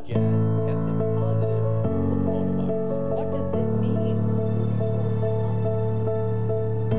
Utah Jazz tested positive for coronavirus. What does this mean moving forward?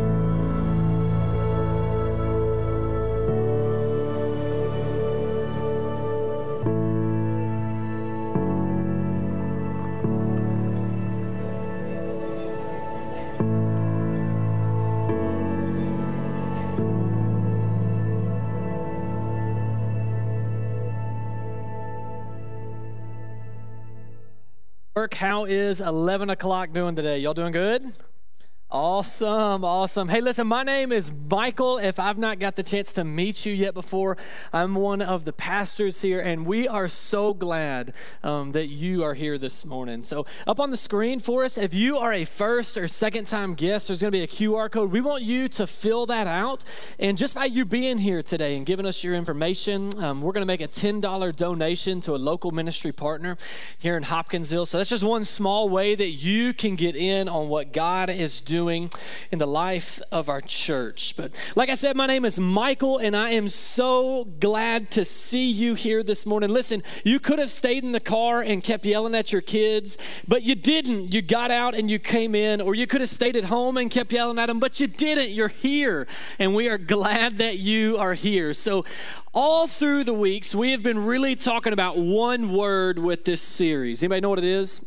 How is 11 o'clock doing today? Y'all doing good? Awesome, awesome. Hey, listen, my name is Michael. If I've not got the chance to meet you yet before, I'm one of the pastors here, and we are so glad that you are here this morning. So up on the screen for us, if you are a first or second time guest, there's going to be a QR code. We want you to fill that out, and just by you being here today and giving us your information, we're going to make a $10 donation to a local ministry partner here in Hopkinsville. So that's just one small way that you can get in on what God is doing in the life of our church. But like I said, my name is Michael, and I am so glad to see you here this morning. Listen, you could have stayed in the car and kept yelling at your kids, but you didn't. You got out and you came in, or you could have stayed at home and kept yelling at them, but you didn't. You're here, and we are glad that you are here. So all through the weeks, we have been really talking about one word with this series. Anybody know what it is?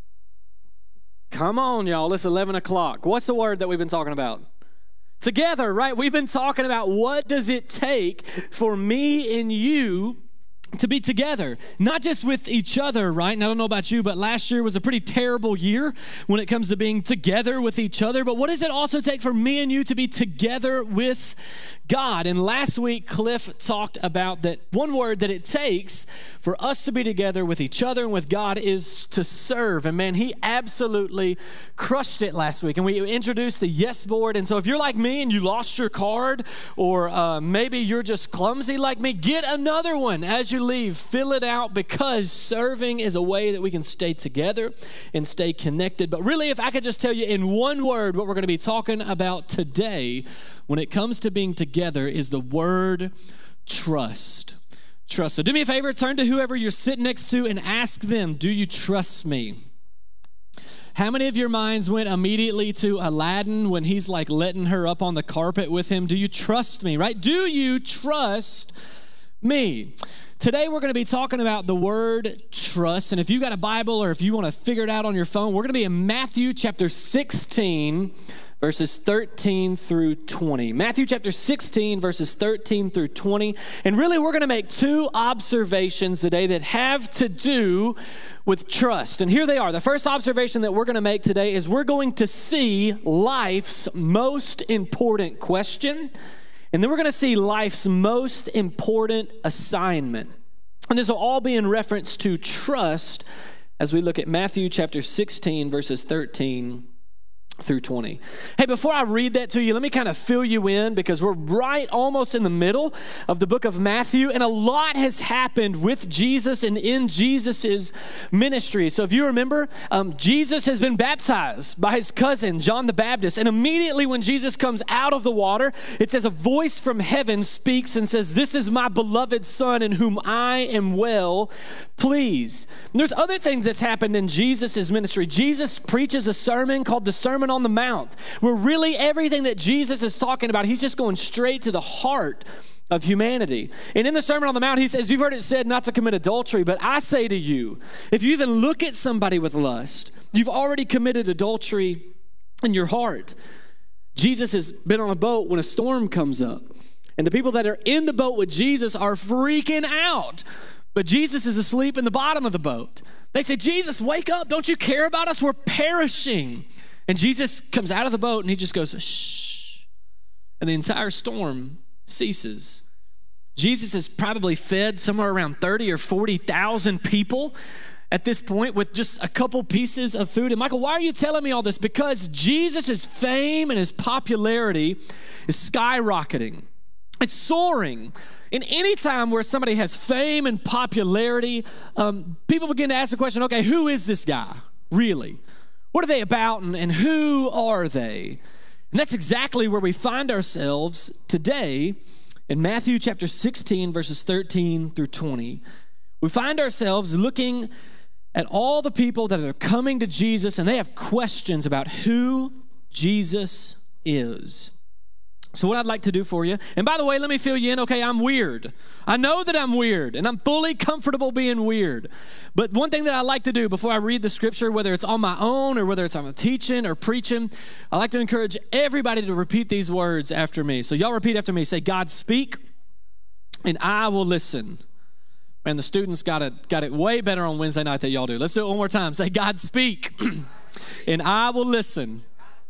Come on, y'all. It's 11 o'clock. What's the word that we've been talking about? Together, right? We've been talking about what does it take for me and you to be together, not just with each other, right? And I don't know about you, but last year was a pretty terrible year when it comes to being together with each other. But what does it also take for me and you to be together with God? And last week, Cliff talked about that one word that it takes for us to be together with each other and with God is to serve. And man, he absolutely crushed it last week. And we introduced the Yes Board. And so if you're like me and you lost your card, or maybe you're just clumsy like me, get another one as you leave. Fill it out, because serving is a way that we can stay together and stay connected. But really, if I could just tell you in one word what we're going to be talking about today when it comes to being together is the word trust. Trust. So do me a favor, turn to whoever you're sitting next to and ask them, do you trust me? How many of your minds went immediately to Aladdin when he's like letting her up on the carpet with him? Do you trust me, right? Do you trust me? Today we're going to be talking about the word trust. And if you got a Bible or if you want to figure it out on your phone, we're going to be in Matthew chapter 16, verses 13 through 20. Matthew chapter 16, verses 13 through 20. And really, we're going to make two observations today that have to do with trust. And here they are. The first observation that we're going to make today is we're going to see life's most important question. And then we're going to see life's most important assignment. And this will all be in reference to trust as we look at Matthew chapter 16, verses 13 through 20. Hey, before I read that to you, let me kind of fill you in, because we're right almost in the middle of the book of Matthew, and a lot has happened with Jesus and in Jesus's ministry. So if you remember, Jesus has been baptized by his cousin, John the Baptist, and immediately when Jesus comes out of the water, it says a voice from heaven speaks and says, "This is my beloved son in whom I am well pleased." And there's other things that's happened in Jesus's ministry. Jesus preaches a sermon called the Sermon on the Mount, where really everything that Jesus is talking about, he's just going straight to the heart of humanity. And in the Sermon on the Mount, he says, you've heard it said not to commit adultery, but I say to you, if you even look at somebody with lust, you've already committed adultery in your heart. Jesus has been on a boat when a storm comes up, and the people that are in the boat with Jesus are freaking out, but Jesus is asleep in the bottom of the boat. They say, Jesus, wake up. Don't you care about us? We're perishing. And Jesus comes out of the boat and he just goes, shh. And the entire storm ceases. Jesus has probably fed somewhere around 30 or 40,000 people at this point with just a couple pieces of food. And Michael, why are you telling me all this? Because Jesus' fame and his popularity is skyrocketing. It's soaring. In any time where somebody has fame and popularity, people begin to ask the question, okay, who is this guy, really? What are they about, and who are they? And that's exactly where we find ourselves today in Matthew chapter 16, verses 13 through 20, we find ourselves looking at all the people that are coming to Jesus and they have questions about who Jesus is. So what I'd like to do for you, and by the way, let me fill you in, okay, I'm weird. I know that I'm weird, and I'm fully comfortable being weird. But one thing that I like to do before I read the scripture, whether it's on my own or whether it's I'm teaching or preaching, I like to encourage everybody to repeat these words after me. So y'all repeat after me. Say, God, speak, and I will listen. Man, the students got it way better on Wednesday night than y'all do. Let's do it one more time. Say, God, speak, and I will listen.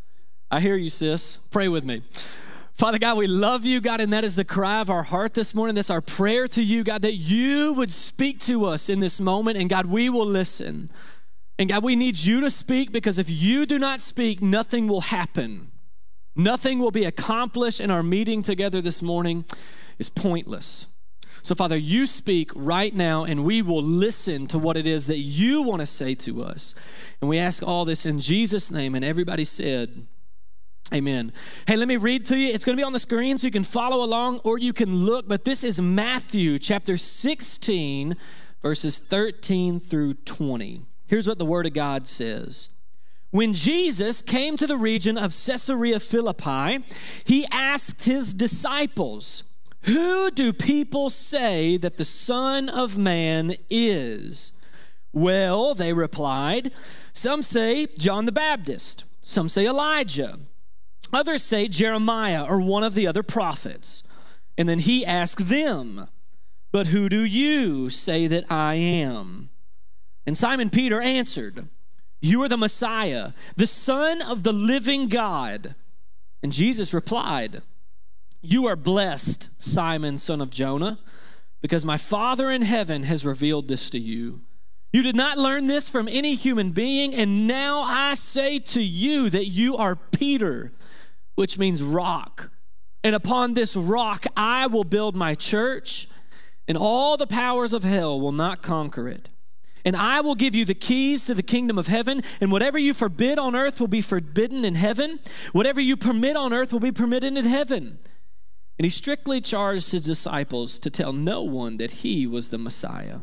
I hear you, sis. Pray with me. Father God, we love you, God, and that is the cry of our heart this morning. That's our prayer to you, God, that you would speak to us in this moment, and God, we will listen. And God, we need you to speak, because if you do not speak, nothing will happen. Nothing will be accomplished in our meeting together this morning. It's pointless. So Father, you speak right now, and we will listen to what it is that you want to say to us. And we ask all this in Jesus' name, and everybody said, amen. Hey, let me read to you. It's going to be on the screen so you can follow along or you can look, but this is Matthew chapter 16, verses 13 through 20. Here's what the Word of God says. When Jesus came to the region of Caesarea Philippi, he asked his disciples, "Who do people say that the Son of Man is?" "Well," they replied, "some say John the Baptist, some say Elijah. Others say Jeremiah or one of the other prophets." And then he asked them, "But who do you say that I am?" And Simon Peter answered, "You are the Messiah, the Son of the living God." And Jesus replied, "You are blessed, Simon, son of Jonah, because my Father in heaven has revealed this to you. You did not learn this from any human being, and now I say to you that you are Peter, which means rock. And upon this rock I will build my church, and all the powers of hell will not conquer it. And I will give you the keys to the kingdom of heaven, and whatever you forbid on earth will be forbidden in heaven. Whatever you permit on earth will be permitted in heaven." And he strictly charged his disciples to tell no one that he was the Messiah.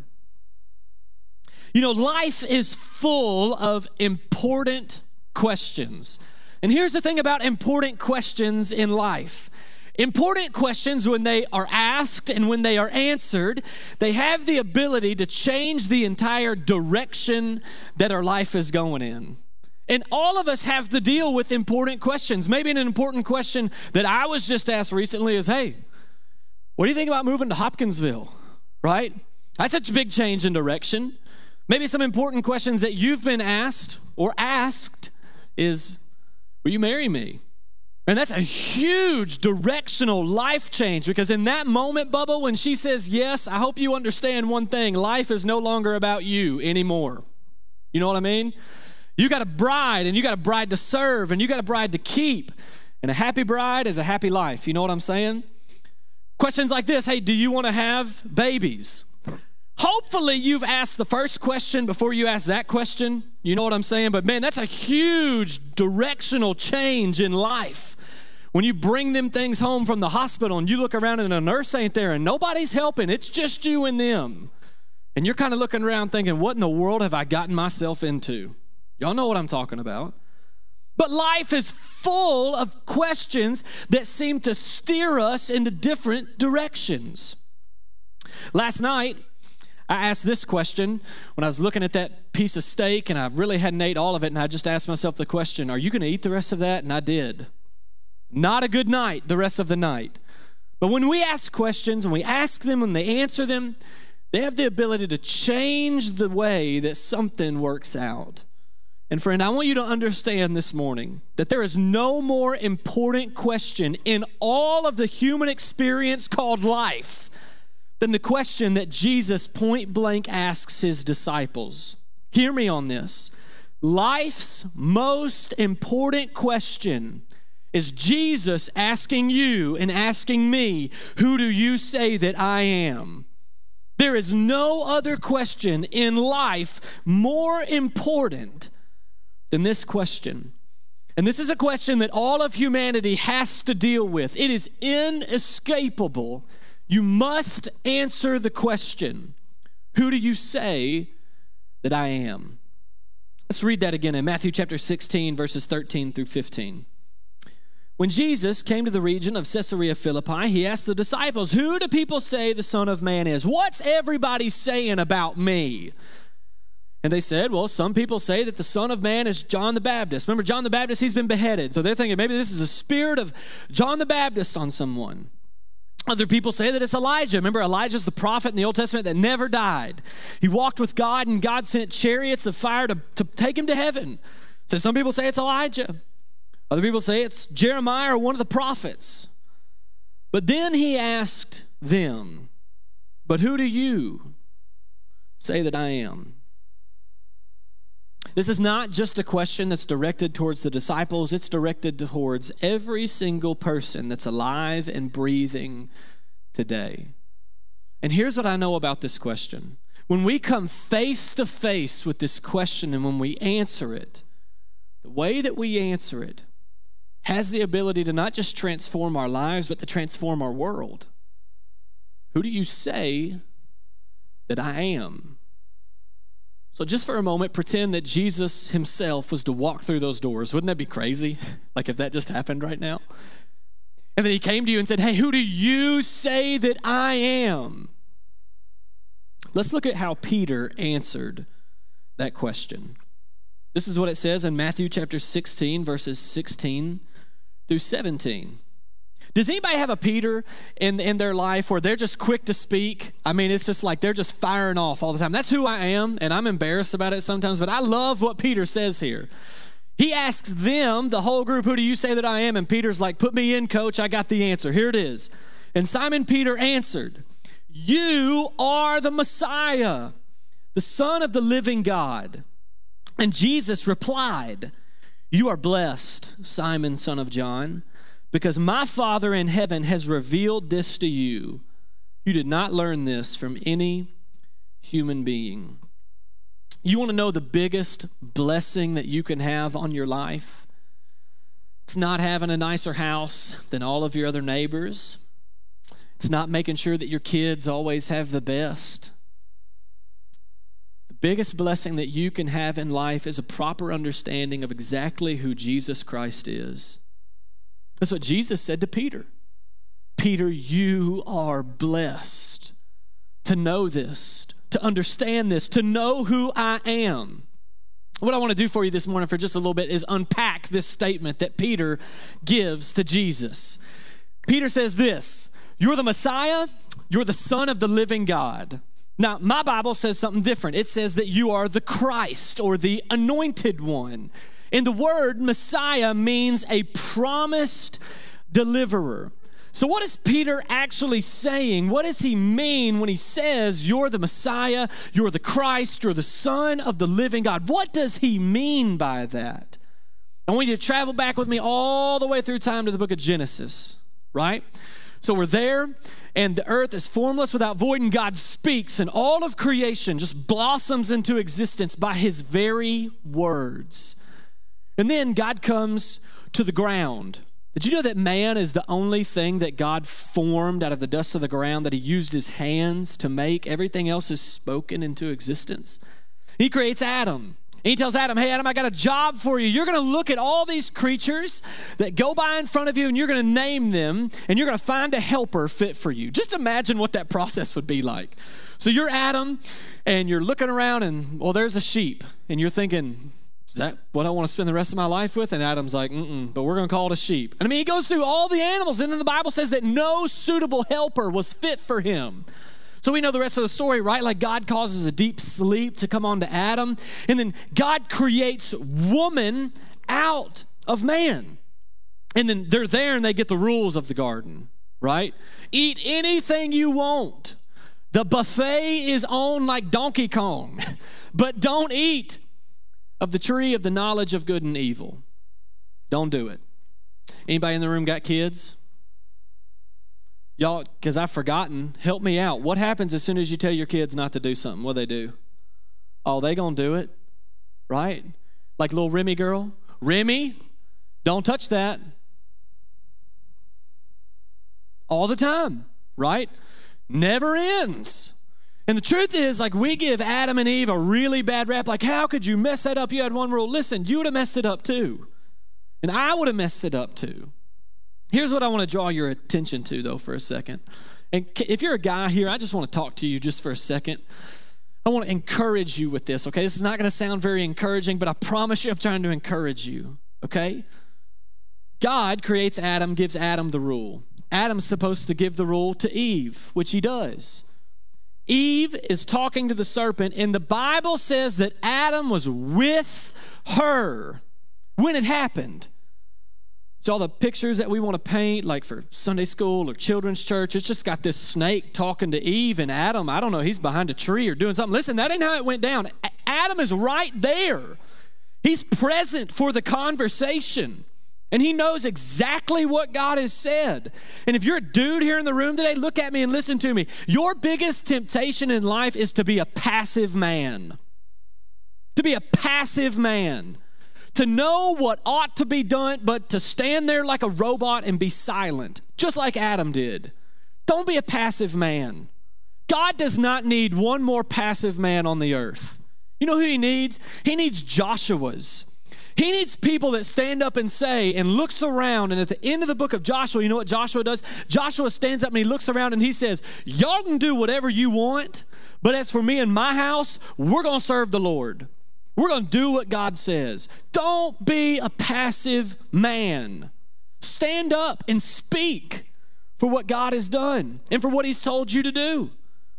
You know, life is full of important questions. And here's the thing about important questions in life. Important questions, when they are asked and when they are answered, they have the ability to change the entire direction that our life is going in. And all of us have to deal with important questions. Maybe an important question that I was just asked recently is, hey, what do you think about moving to Hopkinsville, right? That's such a big change in direction. Maybe some important questions that you've been asked or asked is, will you marry me? And that's a huge directional life change, because in that moment, Bubba, when she says yes, I hope you understand one thing. Life is no longer about you anymore. You know what I mean? You got a bride, and you got a bride to serve, and you got a bride to keep. And a happy bride is a happy life. You know what I'm saying? Questions like this, hey, do you want to have babies? Hopefully you've asked the first question before you ask that question. You know what I'm saying? But man, that's a huge directional change in life. When you bring them things home from the hospital and you look around and a nurse ain't there and nobody's helping, it's just you and them. And you're kind of looking around thinking, what in the world have I gotten myself into? Y'all know what I'm talking about. But life is full of questions that seem to steer us into different directions. Last night, I asked this question when I was looking at that piece of steak, and I really hadn't ate all of it, and I just asked myself the question, are you going to eat the rest of that? And I did. Not a good night the rest of the night. But when we ask questions, and we ask them and they answer them, they have the ability to change the way that something works out. And friend, I want you to understand this morning that there is no more important question in all of the human experience called life than the question that Jesus point blank asks his disciples. Hear me on this. Life's most important question is Jesus asking you and asking me, who do you say that I am? There is no other question in life more important than this question. And this is a question that all of humanity has to deal with. It is inescapable. You must answer the question, Who do you say that I am? Let's read that again in Matthew chapter 16, verses 13 through 15. When Jesus came to the region of Caesarea Philippi, he asked the disciples, who do people say the Son of Man is? What's everybody saying about me? And they said, well, some people say that the Son of Man is John the Baptist. Remember, John the Baptist, he's been beheaded. So they're thinking maybe this is a spirit of John the Baptist on someone. Other people say that it's Elijah. Remember, Elijah's the prophet in the Old Testament that never died. He walked with God, and God sent chariots of fire to take him to heaven. So some people say it's Elijah. Other people say it's Jeremiah or one of the prophets. But then he asked them, but who do you say that I am? This is not just a question that's directed towards the disciples. It's directed towards every single person that's alive and breathing today. And here's what I know about this question. When we come face to face with this question and when we answer it, the way that we answer it has the ability to not just transform our lives, but to transform our world. Who do you say that I am? So just for a moment, pretend that Jesus himself was to walk through those doors. Wouldn't that be crazy? Like if that just happened right now? And then he came to you and said, hey, who do you say that I am? Let's look at how Peter answered that question. This is what it says in Matthew chapter 16, verses 16 through 17. Does anybody have a Peter in their life where they're just quick to speak? I mean, it's just like they're just firing off all the time. That's who I am, and I'm embarrassed about it sometimes, but I love what Peter says here. He asks them, the whole group, who do you say that I am? And Peter's like, put me in, coach. I got the answer. Here it is. And Simon Peter answered, you are the Messiah, the Son of the living God. And Jesus replied, you are blessed, Simon, son of John, because my Father in heaven has revealed this to you. You did not learn this from any human being. You want to know the biggest blessing that you can have on your life? It's not having a nicer house than all of your other neighbors. It's not making sure that your kids always have the best. The biggest blessing that you can have in life is a proper understanding of exactly who Jesus Christ is. That's what Jesus said to Peter. Peter, you are blessed to know this, to understand this, to know who I am. What I want to do for you this morning for just a little bit is unpack this statement that Peter gives to Jesus. Peter says this, you're the Messiah, you're the Son of the living God. Now, my Bible says something different. It says that you are the Christ or the anointed one. And the word Messiah means a promised deliverer. So what is Peter actually saying? What does he mean when he says you're the Messiah, you're the Christ, you're the Son of the living God? What does he mean by that? I want you to travel back with me all the way through time to the book of Genesis, right? So we're there, and the earth is formless without void, and God speaks, and all of creation just blossoms into existence by his very words. And then God comes to the ground. Did you know that man is the only thing that God formed out of the dust of the ground, that he used his hands to make? Everything else is spoken into existence. He creates Adam. And he tells Adam, hey, Adam, I got a job for you. You're going to look at all these creatures that go by in front of you, and you're going to name them, and you're going to find a helper fit for you. Just imagine what that process would be like. So you're Adam, and you're looking around, and, well, there's a sheep. And you're thinking, is that what I want to spend the rest of my life with? And Adam's like, but we're going to call it a sheep. And I mean, he goes through all the animals, and then the Bible says that no suitable helper was fit for him. So we know the rest of the story, right? Like God causes a deep sleep to come on to Adam, and then God creates woman out of man. And then they're there and they get the rules of the garden, right? Eat anything you want. The buffet is on like Donkey Kong, but don't eat of the tree of the knowledge of good and evil. Don't do it. Anybody in the room got kids? Y'all, because I've forgotten, help me out. What happens as soon as you tell your kids not to do something? What do they do? Oh, they gonna do it, right? Like little Remy girl. Remy, don't touch that. All the time, right? Never ends. And the truth is, like, we give Adam and Eve a really bad rap. Like, how could you mess that up? You had one rule. Listen, you would have messed it up too. And I would have messed it up too. Here's what I want to draw your attention to, though, for a second. And if you're a guy here, I just want to talk to you just for a second. I want to encourage you with this, okay? This is not going to sound very encouraging, but I promise you I'm trying to encourage you, okay? God creates Adam, gives Adam the rule. Adam's supposed to give the rule to Eve, which he does. Eve is talking to the serpent, and the Bible says that Adam was with her when it happened. So all the pictures that we want to paint, like for Sunday school or children's church, it's just got this snake talking to Eve, and Adam, I don't know, he's behind a tree or doing something. Listen, that ain't how it went down. Adam is right there. He's present for the conversation. And he knows exactly what God has said. And if you're a dude here in the room today, look at me and listen to me. Your biggest temptation in life is to be a passive man. To be a passive man. To know what ought to be done, but to stand there like a robot and be silent, just like Adam did. Don't be a passive man. God does not need one more passive man on the earth. You know who he needs? He needs Joshuas. He needs people that stand up and say and looks around, and at the end of the book of Joshua, you know what Joshua does? Joshua stands up and he looks around and he says, y'all can do whatever you want, but as for me and my house, we're going to serve the Lord. We're going to do what God says. Don't be a passive man. Stand up and speak for what God has done and for what he's told you to do.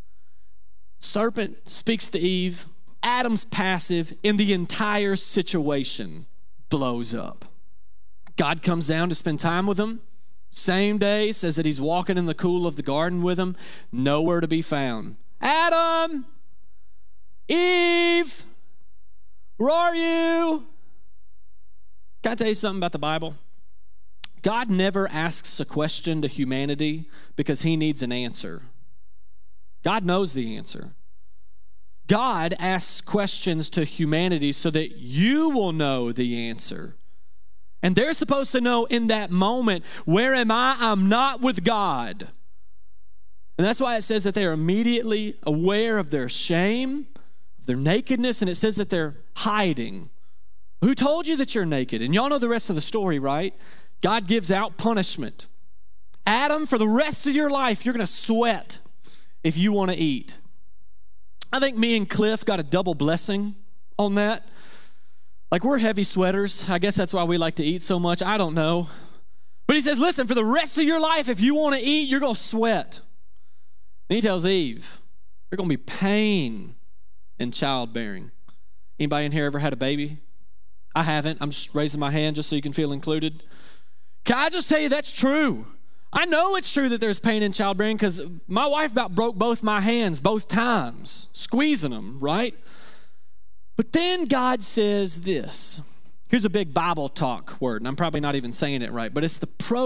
Serpent speaks to Eve. Adam's passive, and the entire situation blows up. God comes down to spend time with him. Same day, says that he's walking in the cool of the garden with him. Nowhere to be found. Adam! Eve! Where are you? Can I tell you something about the Bible? God never asks a question to humanity because he needs an answer. God knows the answer. God asks questions to humanity so that you will know the answer. And they're supposed to know in that moment, where am I? I'm not with God. And that's why it says that they are immediately aware of their shame, of their nakedness, and it says that they're hiding. Who told you that you're naked? And y'all know the rest of the story, right? God gives out punishment. Adam, for the rest of your life, you're going to sweat if you want to eat. I think me and Cliff got a double blessing on that. Like, we're heavy sweaters. I guess that's why we like to eat so much. I don't know. But he says, listen, for the rest of your life, if you want to eat, you're going to sweat. Then he tells Eve, there's going to be pain in childbearing. Anybody in here ever had a baby? I haven't. I'm just raising my hand just so you can feel included. Can I just tell you that's true? I know it's true that there's pain in childbearing because my wife about broke both my hands both times, squeezing them, right? But then God says this. Here's a big Bible talk word, and I'm probably not even saying it right, but it's the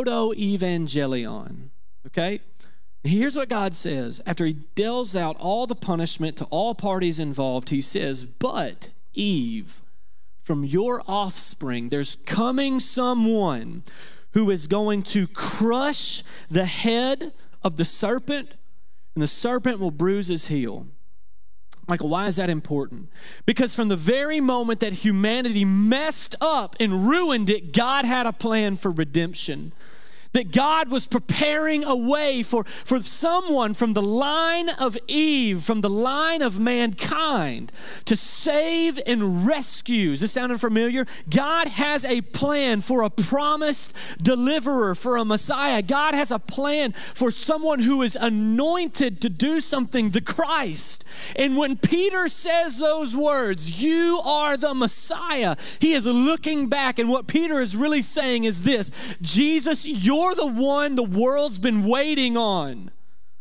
proto-evangelion, okay? Here's what God says. After he deals out all the punishment to all parties involved, he says, but Eve, from your offspring, there's coming someone who is going to crush the head of the serpent, and the serpent will bruise his heel. Like, why is that important? Because from the very moment that humanity messed up and ruined it, God had a plan for redemption. That God was preparing a way for someone from the line of Eve, from the line of mankind, to save and rescue. Is this sounding familiar? God has a plan for a promised deliverer, for a Messiah. God has a plan for someone who is anointed to do something, the Christ. And when Peter says those words, you are the Messiah, he is looking back, and what Peter is really saying is this: Jesus, you're the one the world's been waiting on.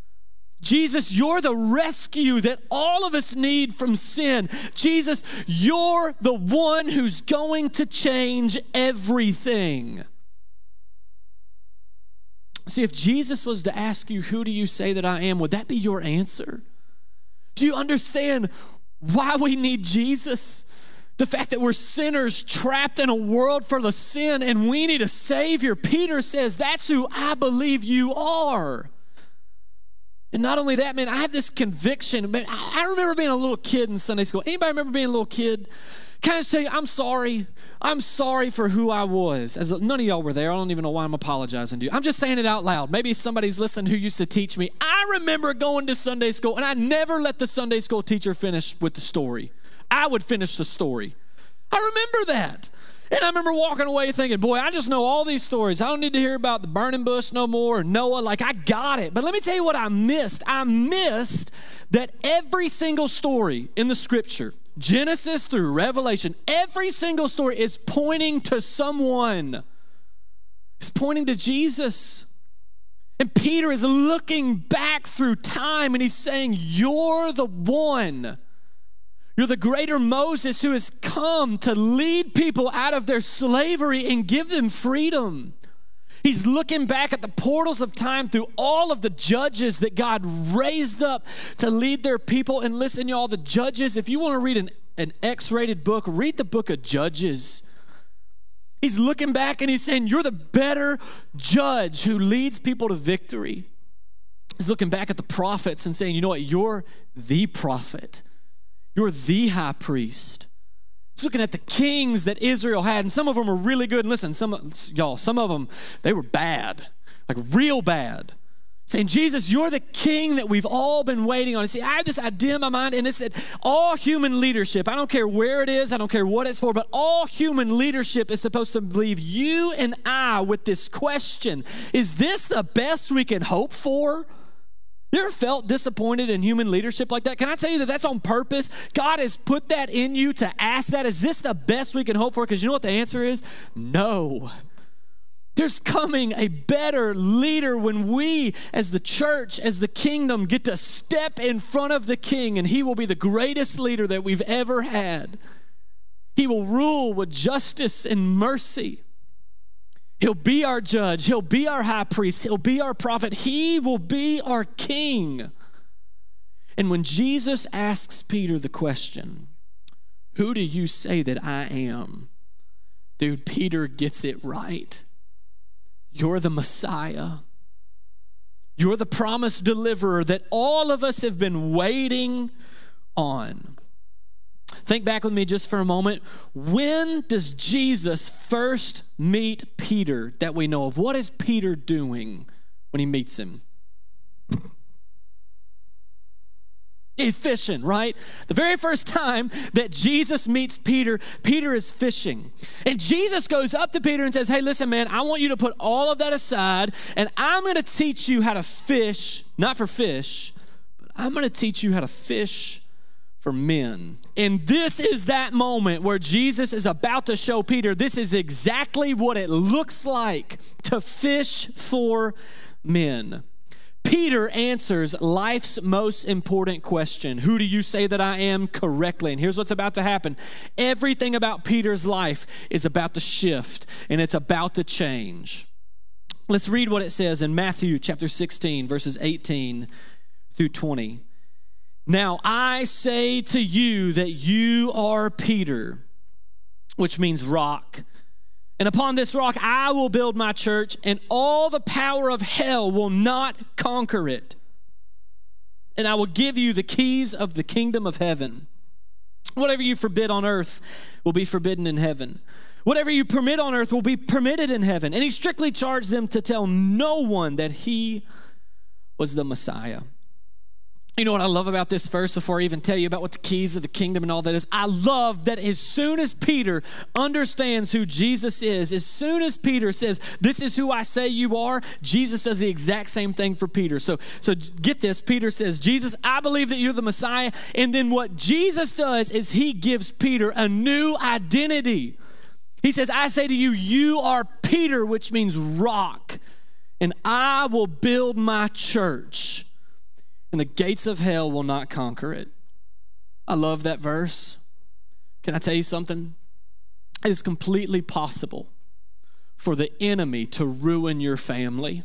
Jesus, you're the rescue that all of us need from sin. Jesus, you're the one who's going to change everything. See, if Jesus was to ask you, who do you say that I am? Would that be your answer? Do you understand why we need Jesus? The fact that we're sinners trapped in a world full of sin and we need a Savior. Peter says, that's who I believe you are. And not only that, man, I have this conviction. Man, I remember being a little kid in Sunday school. Anybody remember being a little kid? Can I just tell you, I'm sorry. I'm sorry for who I was. None of y'all were there. I don't even know why I'm apologizing to you. I'm just saying it out loud. Maybe somebody's listening who used to teach me. I remember going to Sunday school, and I never let the Sunday school teacher finish with the story. I would finish the story. I remember that. And I remember walking away thinking, boy, I just know all these stories. I don't need to hear about the burning bush no more, or Noah. Like, I got it. But let me tell you what I missed. I missed that every single story in the scripture, Genesis through Revelation, every single story is pointing to someone. It's pointing to Jesus. And Peter is looking back through time and he's saying, you're the one. You're the greater Moses who has come to lead people out of their slavery and give them freedom. He's looking back at the portals of time through all of the judges that God raised up to lead their people. And listen, y'all, the judges, if you want to read an X-rated book, read the book of Judges. He's looking back and he's saying, you're the better judge who leads people to victory. He's looking back at the prophets and saying, you know what, you're the prophet. You're the high priest. He's looking at the kings that Israel had, and some of them are really good. And listen, some of them, they were bad, like real bad. Saying, Jesus, you're the king that we've all been waiting on. You see, I have this idea in my mind, and it said, all human leadership, I don't care where it is, I don't care what it's for, but all human leadership is supposed to leave you and I with this question: is this the best we can hope for? You ever felt disappointed in human leadership like that? Can I tell you that that's on purpose? God has put that in you to ask that. Is this the best we can hope for? Because you know what the answer is? No. There's coming a better leader when we, as the church, as the kingdom, get to step in front of the king, and he will be the greatest leader that we've ever had. He will rule with justice and mercy. He'll be our judge. He'll be our high priest. He'll be our prophet. He will be our king. And when Jesus asks Peter the question, who do you say that I am? Dude, Peter gets it right. You're the Messiah. You're the promised deliverer that all of us have been waiting on. Think back with me just for a moment. When does Jesus first meet Peter that we know of? What is Peter doing when he meets him? He's fishing, right? The very first time that Jesus meets Peter, Peter is fishing. And Jesus goes up to Peter and says, hey, listen, man, I want you to put all of that aside, and I'm going to teach you how to fish, not for fish, but I'm going to teach you how to fish for men. And this is that moment where Jesus is about to show Peter, this is exactly what it looks like to fish for men. Peter answers life's most important question, who do you say that I am, correctly. And here's what's about to happen. Everything about Peter's life is about to shift, and it's about to change. Let's read what it says in Matthew chapter 16, verses 18 through 20. Now I say to you that you are Peter, which means rock. And upon this rock I will build my church, and all the power of hell will not conquer it. And I will give you the keys of the kingdom of heaven. Whatever you forbid on earth will be forbidden in heaven. Whatever you permit on earth will be permitted in heaven. And he strictly charged them to tell no one that he was the Messiah. You know what I love about this verse before I even tell you about what the keys of the kingdom and all that is? I love that as soon as Peter understands who Jesus is, as soon as Peter says, this is who I say you are, Jesus does the exact same thing for Peter. So get this, Peter says, Jesus, I believe that you're the Messiah. And then what Jesus does is he gives Peter a new identity. He says, I say to you, you are Peter, which means rock, and I will build my church, and the gates of hell will not conquer it. I love that verse. Can I tell you something? It is completely possible for the enemy to ruin your family.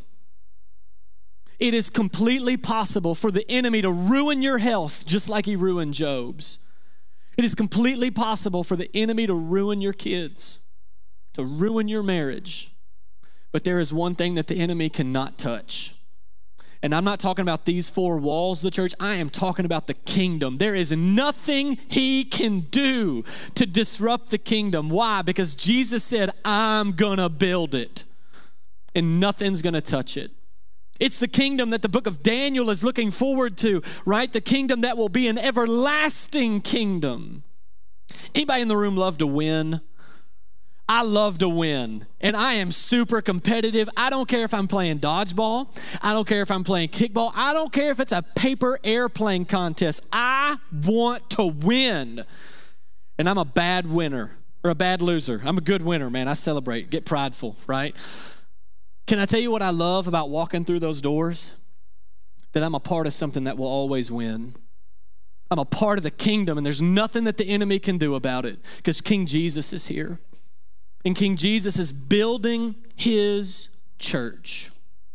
It is completely possible for the enemy to ruin your health just like he ruined Job's. It is completely possible for the enemy to ruin your kids, to ruin your marriage. But there is one thing that the enemy cannot touch. And I'm not talking about these four walls of the church. I am talking about the kingdom. There is nothing he can do to disrupt the kingdom. Why? Because Jesus said, I'm going to build it, and nothing's going to touch it. It's the kingdom that the book of Daniel is looking forward to, right? The kingdom that will be an everlasting kingdom. Anybody in the room love to win? I love to win, and I am super competitive. I don't care if I'm playing dodgeball. I don't care if I'm playing kickball. I don't care if it's a paper airplane contest. I want to win, and I'm a bad winner or a bad loser. I'm a good winner, man. I celebrate, get prideful, right? Can I tell you what I love about walking through those doors? That I'm a part of something that will always win. I'm a part of the kingdom, and there's nothing that the enemy can do about it because King Jesus is here. And King Jesus is building his church.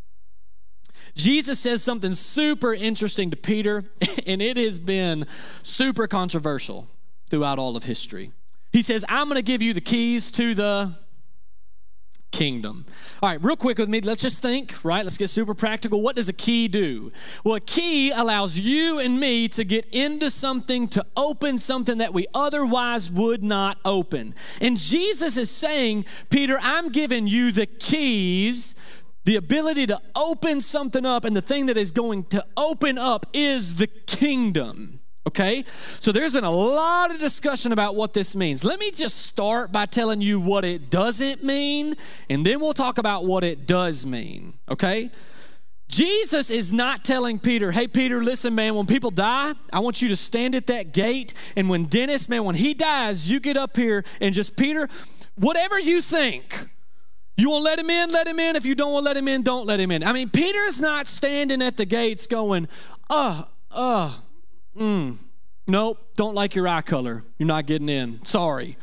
Jesus says something super interesting to Peter, and it has been super controversial throughout all of history. He says, I'm going to give you the keys to the kingdom. All right, real quick with me, let's just think, right? Let's get super practical. What does a key do? Well, a key allows you and me to get into something, to open something that we otherwise would not open. And Jesus is saying, Peter, I'm giving you the keys, the ability to open something up, and the thing that is going to open up is the kingdom. Okay, so there's been a lot of discussion about what this means. Let me just start by telling you what it doesn't mean, and then we'll talk about what it does mean, okay? Jesus is not telling Peter, hey, Peter, listen, man, when people die, I want you to stand at that gate, and when Dennis, man, when he dies, you get up here and just, Peter, whatever you think, you want to let him in, let him in. If you don't want to let him in, don't let him in. I mean, Peter's not standing at the gates going, nope, don't like your eye color. You're not getting in. Sorry.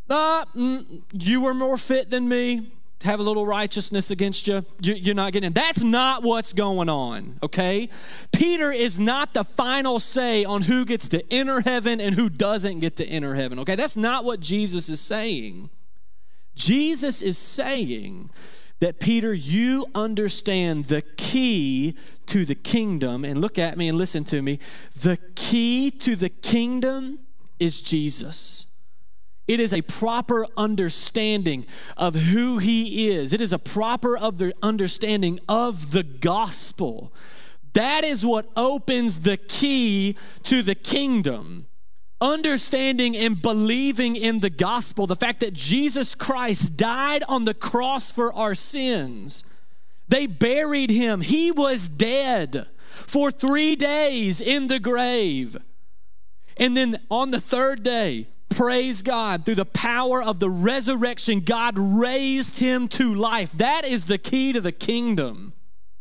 You were more fit than me. Have a little righteousness against you. You're not getting in. That's not what's going on, okay? Peter is not the final say on who gets to enter heaven and who doesn't get to enter heaven, okay? That's not what Jesus is saying. Jesus is saying that, Peter, you understand the key to the kingdom. And look at me and listen to me. The key to the kingdom is Jesus. It is a proper understanding of who he is. It is a proper understanding of the gospel. That is what opens the key to the kingdom. Understanding and believing in the gospel, the fact that Jesus Christ died on the cross for our sins. They buried him. He was dead for 3 days in the grave. And then on the third day, praise God, through the power of the resurrection, God raised him to life. That is the key to the kingdom.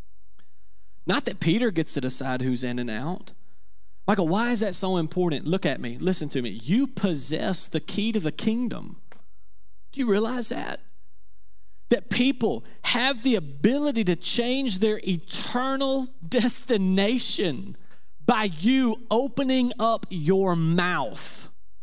Not that Peter gets to decide who's in and out. Michael, why is that so important? Look at me. Listen to me. You possess the key to the kingdom. Do you realize that? That people have the ability to change their eternal destination by you opening up your mouth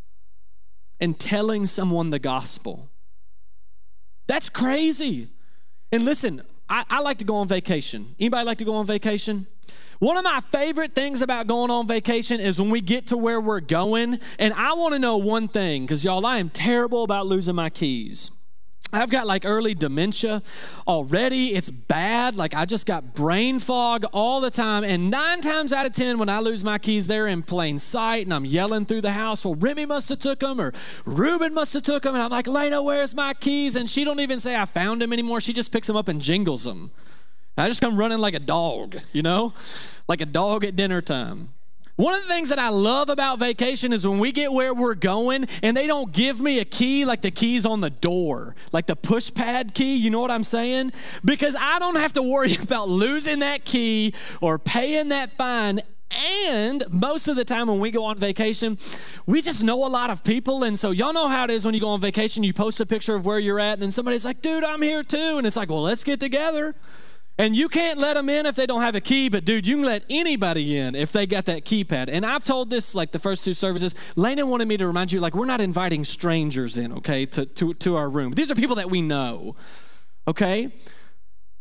and telling someone the gospel. That's crazy. And listen, I like to go on vacation. Anybody like to go on vacation? One of my favorite things about going on vacation is when we get to where we're going, and I want to know one thing, because y'all, I am terrible about losing my keys. I've got like early dementia already. It's bad. Like I just got brain fog all the time. And 9 times out of 10, when I lose my keys, they're in plain sight and I'm yelling through the house. Well, Remy must have took them or Ruben must have took them. And I'm like, Lena, where's my keys? And she don't even say I found them anymore. She just picks them up and jingles them. I just come running like a dog, you know, like a dog at dinner time. One of the things that I love about vacation is when we get where we're going and they don't give me a key like the keys on the door, like the push pad key, you know what I'm saying? Because I don't have to worry about losing that key or paying that fine. And most of the time when we go on vacation, we just know a lot of people. And so y'all know how it is when you go on vacation, you post a picture of where you're at and then somebody's like, dude, I'm here too. And it's like, well, let's get together. And you can't let them in if they don't have a key, but dude, you can let anybody in if they got that keypad. And I've told this like the first 2 services. Lena wanted me to remind you, like, we're not inviting strangers in, okay, to our room. These are people that we know, okay?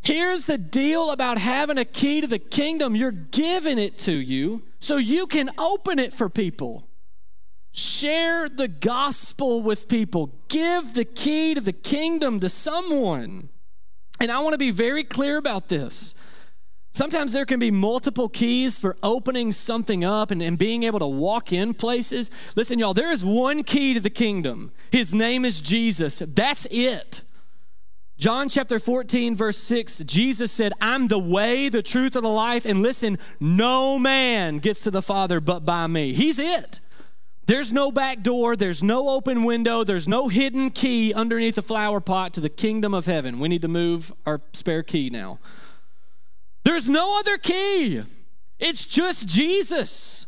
Here's the deal about having a key to the kingdom. You're giving it to you so you can open it for people. Share the gospel with people. Give the key to the kingdom to someone. And I want to be very clear about this. Sometimes there can be multiple keys for opening something up and being able to walk in places. Listen, y'all, there is one key to the kingdom. His name is Jesus. That's it. John chapter 14, verse 6, Jesus said, I'm the way, the truth, and the life. And listen, no man gets to the Father but by me. He's it. There's no back door. There's no open window. There's no hidden key underneath the flower pot to the kingdom of heaven. We need to move our spare key now. There's no other key. It's just Jesus.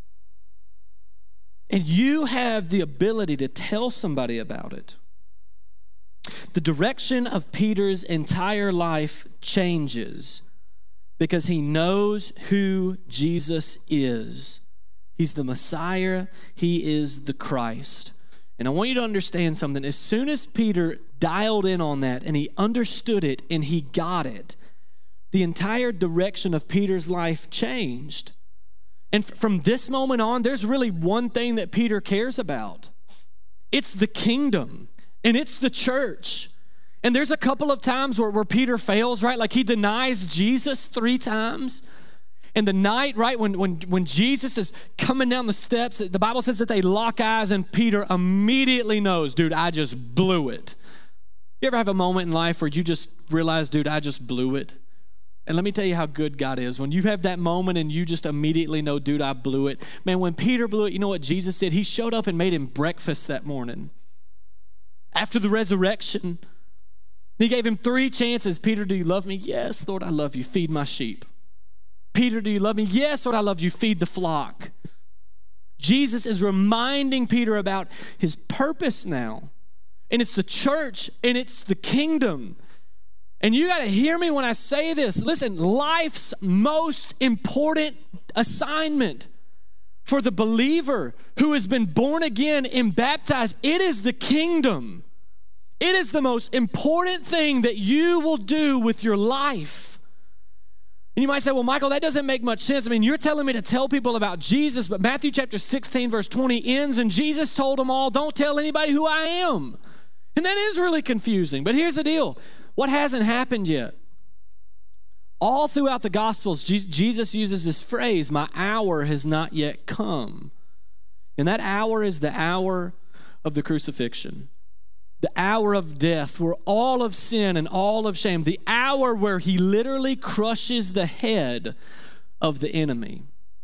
And you have the ability to tell somebody about it. The direction of Peter's entire life changes because he knows who Jesus is. He's the Messiah. He is the Christ. And I want you to understand something. As soon as Peter dialed in on that and he understood it and he got it, the entire direction of Peter's life changed. And from this moment on, there's really one thing that Peter cares about. It's the kingdom, and it's the church. And there's a couple of times where Peter fails, right? Like he denies Jesus 3 times. And the night, right, when Jesus is coming down the steps, the Bible says that they lock eyes and Peter immediately knows, dude, I just blew it. You ever have a moment in life where you just realize, dude, I just blew it? And let me tell you how good God is. When you have that moment and you just immediately know, dude, I blew it. Man, when Peter blew it, you know what Jesus did? He showed up and made him breakfast that morning. After the resurrection, he gave him 3 chances. Peter, do you love me? Yes, Lord, I love you. Feed my sheep. Peter, do you love me? Yes, Lord, I love you. Feed the flock. Jesus is reminding Peter about his purpose now. And it's the church and it's the kingdom. And you got to hear me when I say this. Listen, life's most important assignment for the believer who has been born again and baptized, it is the kingdom. It is the most important thing that you will do with your life. And you might say, well, Michael, that doesn't make much sense. I mean, you're telling me to tell people about Jesus, but Matthew chapter 16, verse 20 ends, and Jesus told them all, don't tell anybody who I am. And that is really confusing. But here's the deal. What hasn't happened yet? All throughout the Gospels, Jesus uses this phrase, my hour has not yet come. And that hour is the hour of the crucifixion. The hour of death, where all of sin and all of shame, the hour where he literally crushes the head of the enemy.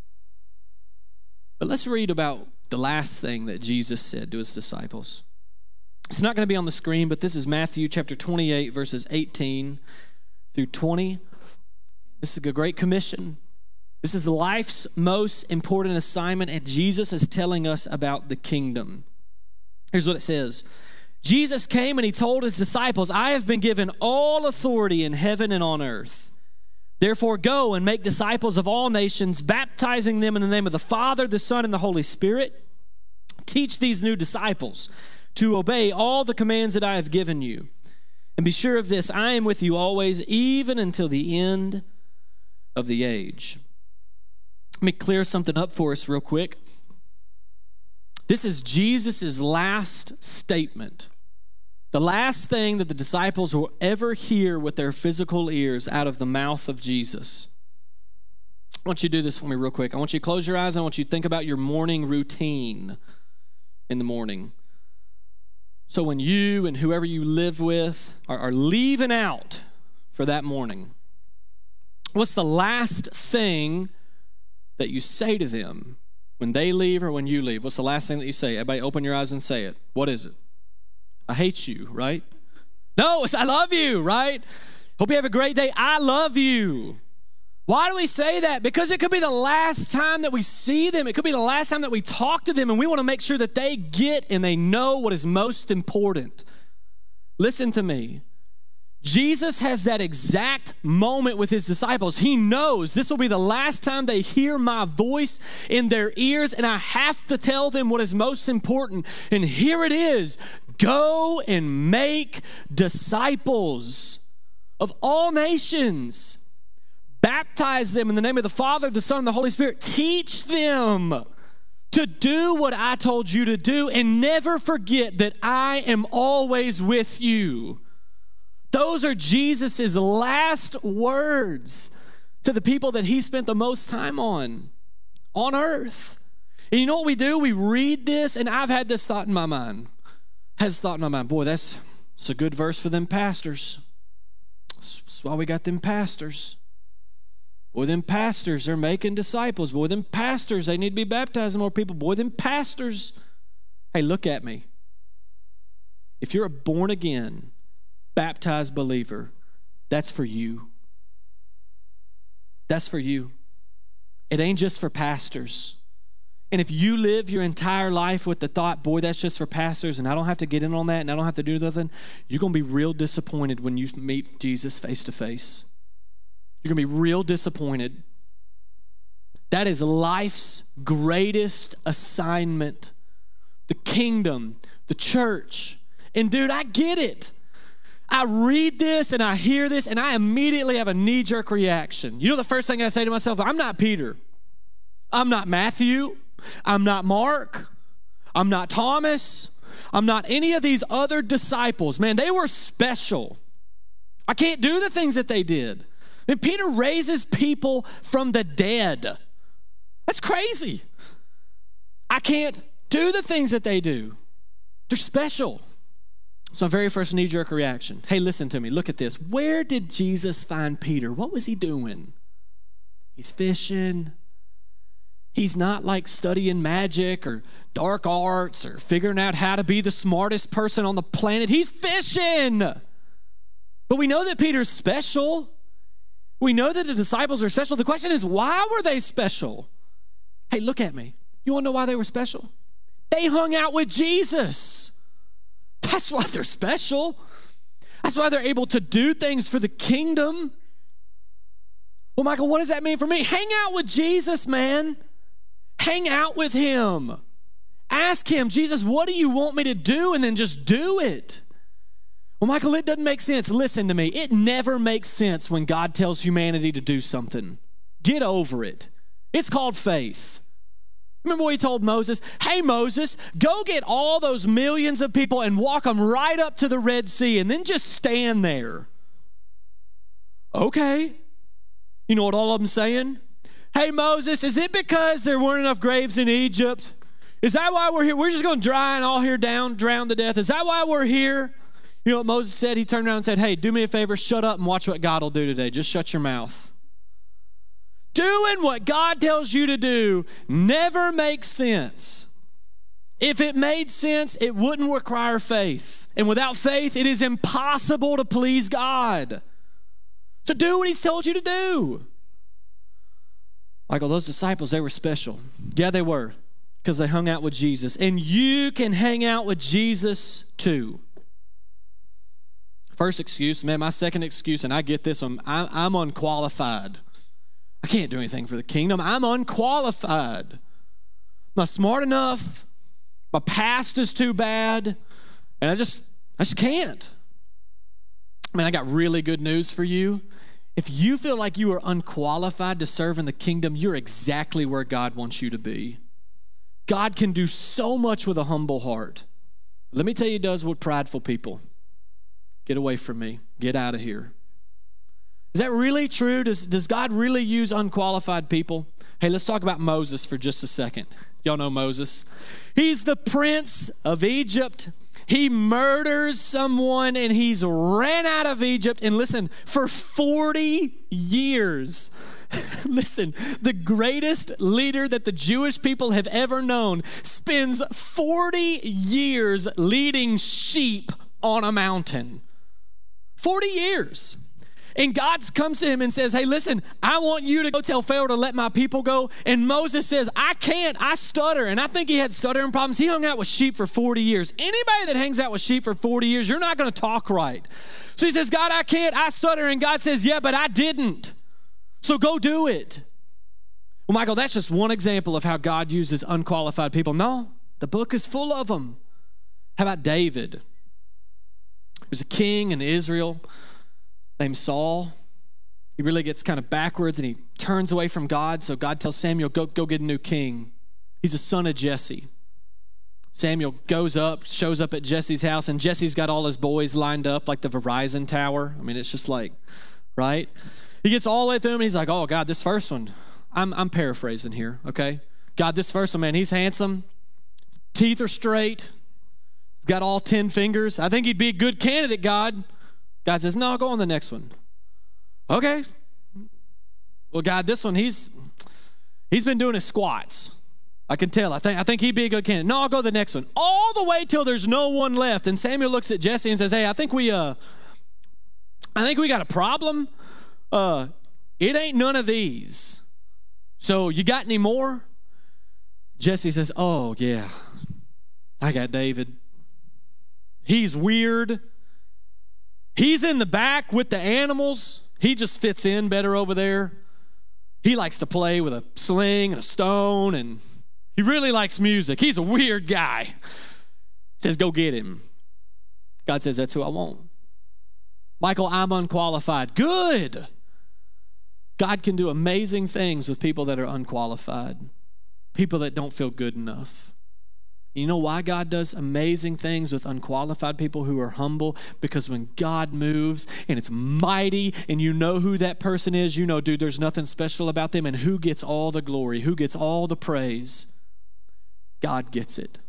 But let's read about the last thing that Jesus said to his disciples. It's not going to be on the screen, but this is Matthew chapter 28, verses 18 through 20. This is a great commission. This is life's most important assignment, and Jesus is telling us about the kingdom. Here's what it says. Jesus came and he told his disciples, I have been given all authority in heaven and on earth. Therefore go and make disciples of all nations, baptizing them in the name of the Father, the Son, and the Holy Spirit. Teach these new disciples to obey all the commands that I have given you. And be sure of this, I am with you always, even until the end of the age. Let me clear something up for us real quick. This is Jesus' last statement. The last thing that the disciples will ever hear with their physical ears out of the mouth of Jesus. I want you to do this for me real quick. I want you to close your eyes. I want you to think about your morning routine in the morning. So when you and whoever you live with are leaving out for that morning, what's the last thing that you say to them when they leave or when you leave? What's the last thing that you say? Everybody open your eyes and say it. What is it? I hate you, right? No, it's I love you, right? Hope you have a great day. I love you. Why do we say that? Because it could be the last time that we see them. It could be the last time that we talk to them, and we want to make sure that they get and they know what is most important. Listen to me. Jesus has that exact moment with his disciples. He knows this will be the last time they hear my voice in their ears, and I have to tell them what is most important. And here it is. Go and make disciples. of all nations. Baptize them in the name of the Father, the Son, and the Holy Spirit. Teach them to do what I told you to do, and never forget that I am always with you. Those are Jesus' last words to the people that he spent the most time on earth. And you know what we do? We read this, and I've had this thought in my mind. Boy, that's a good verse for them pastors. That's why we got them pastors. Boy, them pastors are making disciples. Boy, them pastors, they need to be baptizing more people. Boy, them pastors. Hey, look at me. If you're a born again, baptized believer, that's for you. That's for you. It ain't just for pastors. And if you live your entire life with the thought, boy, that's just for pastors and I don't have to get in on that and I don't have to do nothing, you're going to be real disappointed when you meet Jesus face to face. You're going to be real disappointed. That is life's greatest assignment. The kingdom, the church. And dude, I get it. I read this and I hear this and I immediately have a knee-jerk reaction. You know the first thing I say to myself? I'm not Peter. I'm not Matthew. I'm not Mark. I'm not Thomas. I'm not any of these other disciples. Man, they were special. I can't do the things that they did. And Peter raises people from the dead. That's crazy. I can't do the things that they do. They're special. It's my very first knee-jerk reaction. Hey, listen to me. Look at this. Where did Jesus find Peter? What was he doing? He's fishing. He's not like studying magic or dark arts or figuring out how to be the smartest person on the planet. He's fishing. But we know that Peter's special. We know that the disciples are special. The question is, why were they special? Hey, look at me. You want to know why they were special? They hung out with Jesus. That's why they're special. That's why they're able to do things for the kingdom. Well, Michael, what does that mean for me? Hang out with Jesus, man. Hang out with him. Ask him, Jesus, what do you want me to do? And then just do it. Well, Michael, it doesn't make sense. Listen to me. It never makes sense when God tells humanity to do something. Get over it. It's called faith. Remember what he told Moses? Hey, Moses, go get all those millions of people and walk them right up to the Red Sea and then just stand there. Okay. You know what all of them saying? Hey, Moses, is it because there weren't enough graves in Egypt? Is that why we're here? We're just going to dry and all here down, drown to death. Is that why we're here? You know what Moses said? He turned around and said, hey, do me a favor, shut up and watch what God will do today. Just shut your mouth. Doing what God tells you to do never makes sense. If it made sense, it wouldn't require faith. And without faith, it is impossible to please God. So do what he's told you to do. Michael, those disciples, they were special. Yeah, they were, because they hung out with Jesus. And you can hang out with Jesus too. First excuse, man, my second excuse, and I get this one, I'm unqualified. I can't do anything for the kingdom. I'm unqualified. I'm not smart enough. My past is too bad. And I just can't. Man, I got really good news for you. If you feel like you are unqualified to serve in the kingdom, you're exactly where God wants you to be. God can do so much with a humble heart. Let me tell you, he does with prideful people. Get away from me. Get out of here. Is that really true? Does God really use unqualified people? Hey, let's talk about Moses for just a second. Y'all know Moses. He's the prince of Egypt. He murders someone and he's ran out of Egypt. And listen, for 40 years, listen, the greatest leader that the Jewish people have ever known spends 40 years leading sheep on a mountain. 40 years. And God comes to him and says, hey, listen, I want you to go tell Pharaoh to let my people go. And Moses says, I can't, I stutter. And I think he had stuttering problems. He hung out with sheep for 40 years. Anybody that hangs out with sheep for 40 years, you're not going to talk right. So he says, God, I can't, I stutter. And God says, yeah, but I didn't. So go do it. Well, Michael, that's just one example of how God uses unqualified people. No, the book is full of them. How about David? He was a king in Israel. named Saul. He really gets kind of backwards and he turns away from God. So God tells Samuel, go get a new king. He's a son of Jesse. Samuel goes up, shows up at Jesse's house, and Jesse's got all his boys lined up like the Verizon tower. I mean, it's just like, right? He gets all the way through him and he's like, oh God, this first one, I'm paraphrasing here, okay? God, this first one, man, he's handsome. Teeth are straight. He's got all 10 fingers. I think he'd be a good candidate, God. God says, no, I'll go on the next one. Okay. Well, God, this one, he's been doing his squats. I can tell. I think he'd be a good candidate. No, I'll go to the next one. All the way till there's no one left. And Samuel looks at Jesse and says, hey, I think we got a problem. It ain't none of these. So you got any more? Jesse says, oh, yeah, I got David. He's weird. He's in the back with the animals. He just fits in better over there. He likes to play with a sling and a stone, and he really likes music. He's a weird guy. He says, go get him. God says, that's who I want. Michael, I'm unqualified. Good. God can do amazing things with people that are unqualified, people that don't feel good enough. You know why God does amazing things with unqualified people who are humble? Because when God moves and it's mighty and you know who that person is, you know, dude, there's nothing special about them. And who gets all the glory? Who gets all the praise? God gets it.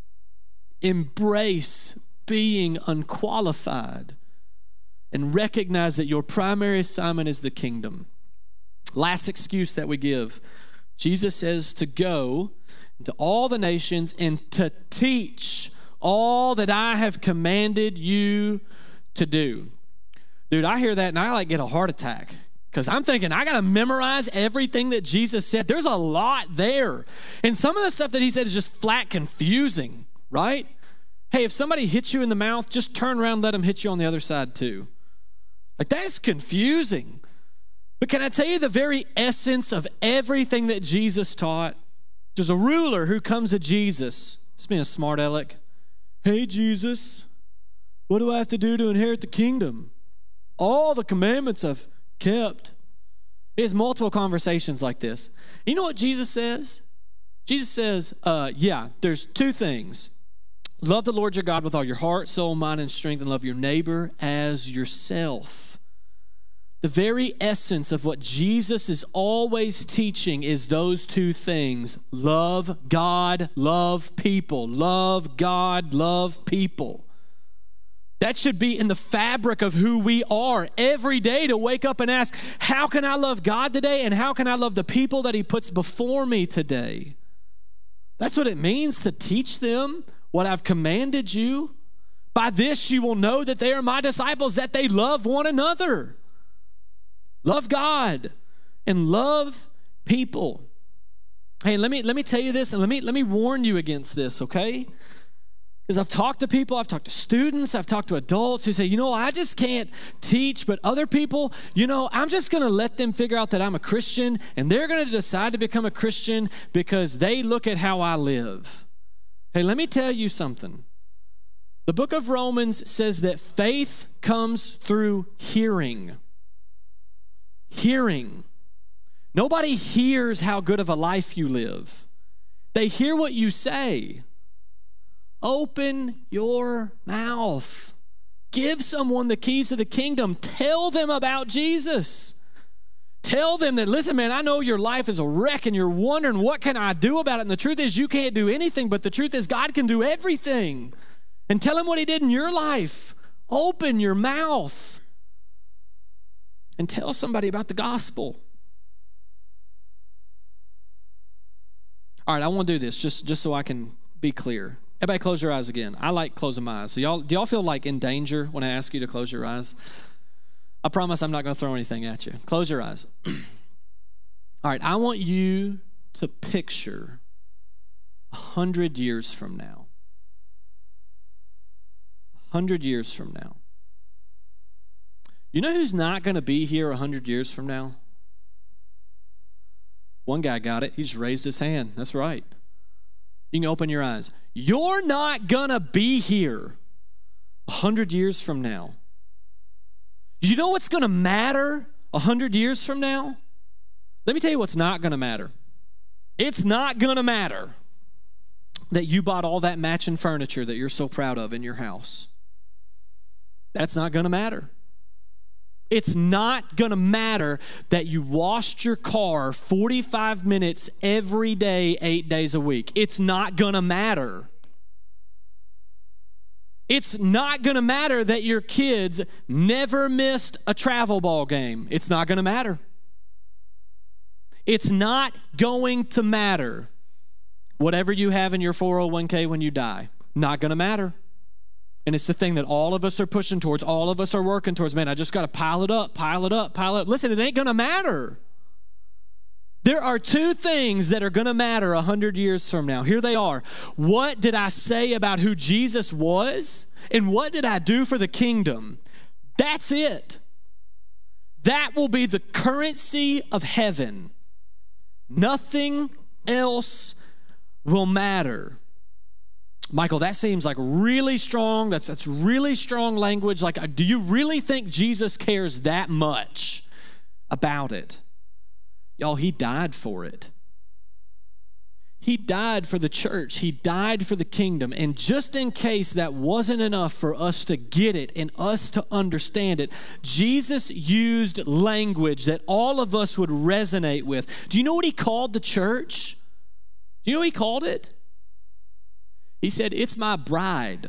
Embrace being unqualified and recognize that your primary assignment is the kingdom. Last excuse that we give. Jesus says to go to all the nations and to teach all that I have commanded you to do. Dude, I hear that and I get a heart attack because I'm thinking I got to memorize everything that Jesus said. There's a lot there. And some of the stuff that he said is just flat confusing, right? Hey, if somebody hits you in the mouth, just turn around and let them hit you on the other side too. That's confusing. But can I tell you the very essence of everything that Jesus taught? There's a ruler who comes to Jesus. It's being a smart aleck. Hey, Jesus, what do I have to do to inherit the kingdom? All the commandments I've kept. He has multiple conversations like this. You know what Jesus says? Jesus says, there's two things. Love the Lord your God with all your heart, soul, mind, and strength, and love your neighbor as yourself. The very essence of what Jesus is always teaching is those two things. Love God, love people. Love God, love people. That should be in the fabric of who we are every day, to wake up and ask, how can I love God today and how can I love the people that he puts before me today? That's what it means to teach them what I've commanded you. By this you will know that they are my disciples, that they love one another. Love God and love people. Hey, let me tell you this, and let me warn you against this, okay? Because I've talked to people, I've talked to students, I've talked to adults who say, I just can't teach, but other people, I'm just going to let them figure out that I'm a Christian, and they're going to decide to become a Christian because they look at how I live. Hey, let me tell you something. The book of Romans says that faith comes through hearing. Hearing. Nobody hears how good of a life you live. They hear what you say. Open your mouth. Give someone the keys to the kingdom. Tell them about Jesus. Tell them that, listen, man, I know your life is a wreck and you're wondering, what can I do about it? And the truth is you can't do anything, but the truth is God can do everything. And tell him what he did in your life. Open your mouth. And tell somebody about the gospel. All right, I want to do this just so I can be clear. Everybody close your eyes again. I like closing my eyes. So do y'all feel like in danger when I ask you to close your eyes? I promise I'm not going to throw anything at you. Close your eyes. All right, I want you to picture 100 years from now. 100 years from now. You know who's not going to be here 100 years from now? One guy got it. He just raised his hand. That's right. You can open your eyes. You're not going to be here 100 years from now. You know what's going to matter 100 years from now? Let me tell you what's not going to matter. It's not going to matter that you bought all that matching furniture that you're so proud of in your house. That's not going to matter. It's not going to matter that you washed your car 45 minutes every day, 8 days a week. It's not going to matter. It's not going to matter that your kids never missed a travel ball game. It's not going to matter. It's not going to matter. Whatever you have in your 401k when you die, not going to matter. And it's the thing that all of us are pushing towards, all of us are working towards. Man, I just got to pile it up, pile it up, pile it up. Listen, it ain't going to matter. There are two things that are going to matter 100 years from now. Here they are. What did I say about who Jesus was? And what did I do for the kingdom? That's it. That will be the currency of heaven. Nothing else will matter. Michael, that seems like really strong. That's really strong language. Like, do you really think Jesus cares that much about it? Y'all, he died for it. He died for the church. He died for the kingdom. And just in case that wasn't enough for us to get it and us to understand it, Jesus used language that all of us would resonate with. Do you know what he called the church? Do you know what he called it? He said, "It's my bride."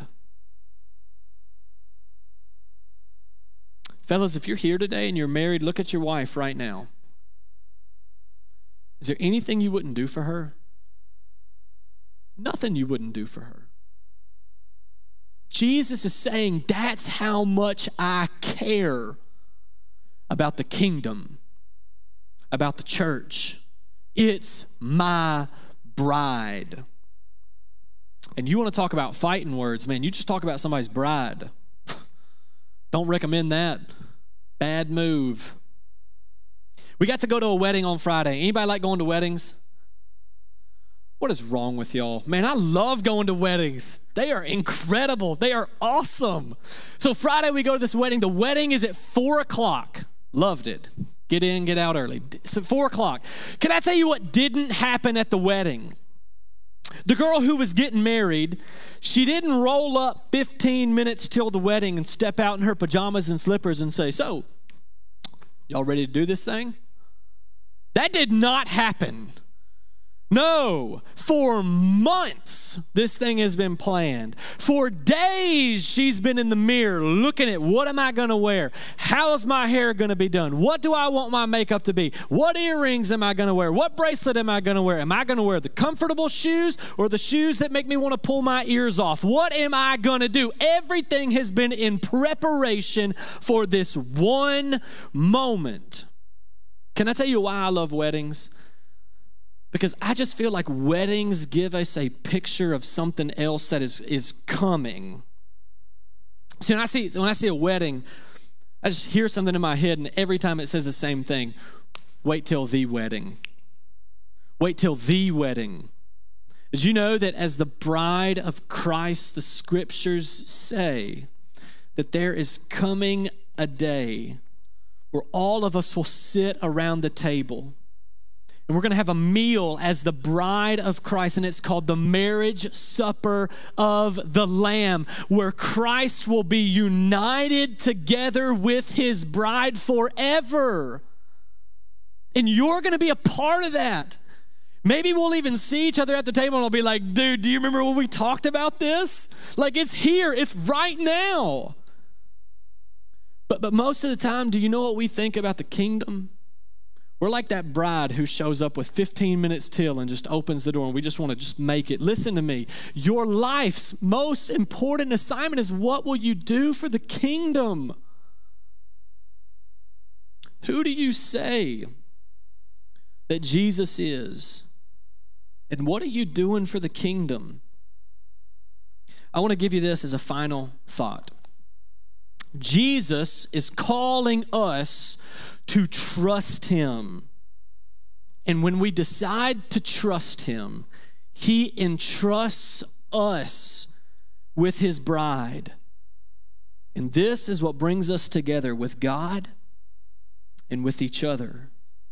Fellas, if you're here today and you're married, look at your wife right now. Is there anything you wouldn't do for her? Nothing you wouldn't do for her. Jesus is saying, that's how much I care about the kingdom, about the church. It's my bride. And you want to talk about fighting words, man, you just talk about somebody's bride. Don't recommend that. Bad move. We got to go to a wedding on Friday. Anybody like going to weddings? What is wrong with y'all? Man, I love going to weddings. They are incredible. They are awesome. So Friday we go to this wedding. The wedding is at 4 o'clock. Loved it. Get in, get out early. It's at 4 o'clock. Can I tell you what didn't happen at the wedding? The girl who was getting married, she didn't roll up 15 minutes till the wedding and step out in her pajamas and slippers and say, "So, y'all ready to do this thing?" That did not happen. No, for months, this thing has been planned. For days, she's been in the mirror looking at, what am I going to wear? How is my hair going to be done? What do I want my makeup to be? What earrings am I going to wear? What bracelet am I going to wear? Am I going to wear the comfortable shoes or the shoes that make me want to pull my ears off? What am I going to do? Everything has been in preparation for this one moment. Can I tell you why I love weddings? Because I just feel like weddings give us a picture of something else that is coming. See, when I see a wedding, I just hear something in my head, and every time it says the same thing. Wait till the wedding. Wait till the wedding. Did you know that as the bride of Christ, the scriptures say that there is coming a day where all of us will sit around the table and we're going to have a meal as the bride of Christ, and it's called the marriage supper of the Lamb, where Christ will be united together with his bride forever. And you're going to be a part of that. Maybe we'll even see each other at the table and we'll be like, dude, do you remember when we talked about this? Like, it's here, it's right now. But most of the time, do you know what we think about the kingdom? We're like that bride who shows up with 15 minutes till and just opens the door, and we just want to just make it. Listen to me. Your life's most important assignment is, what will you do for the kingdom? Who do you say that Jesus is? And what are you doing for the kingdom? I want to give you this as a final thought. Jesus is calling us to trust him. And when we decide to trust him, he entrusts us with his bride. And this is what brings us together with God and with each other.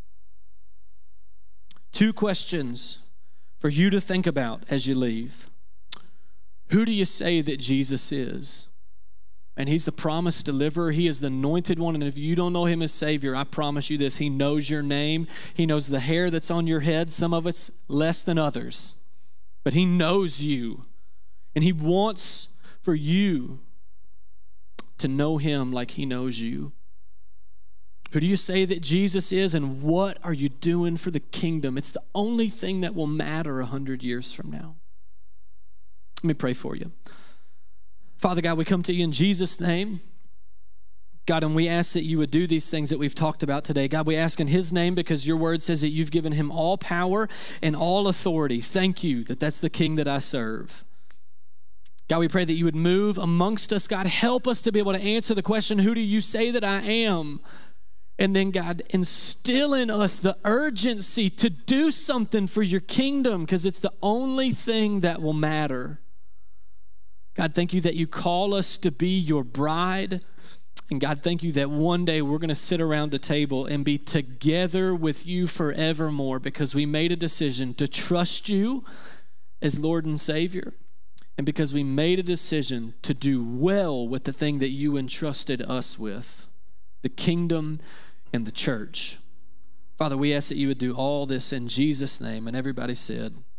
2 questions for you to think about as you leave. Who do you say that Jesus is? And he's the promised deliverer. He is the anointed one. And if you don't know him as Savior, I promise you this. He knows your name. He knows the hair that's on your head. Some of it's less than others. But he knows you. And he wants for you to know him like he knows you. Who do you say that Jesus is, and what are you doing for the kingdom? It's the only thing that will matter 100 years from now. Let me pray for you. Father God, we come to you in Jesus' name. God, and we ask that you would do these things that we've talked about today. God, we ask in his name because your word says that you've given him all power and all authority. Thank you that that's the king that I serve. God, we pray that you would move amongst us. God, help us to be able to answer the question, who do you say that I am? And then, God, instill in us the urgency to do something for your kingdom because it's the only thing that will matter. God, thank you that you call us to be your bride. And God, thank you that one day we're going to sit around the table and be together with you forevermore because we made a decision to trust you as Lord and Savior. And because we made a decision to do well with the thing that you entrusted us with, the kingdom and the church. Father, we ask that you would do all this in Jesus' name. And everybody said,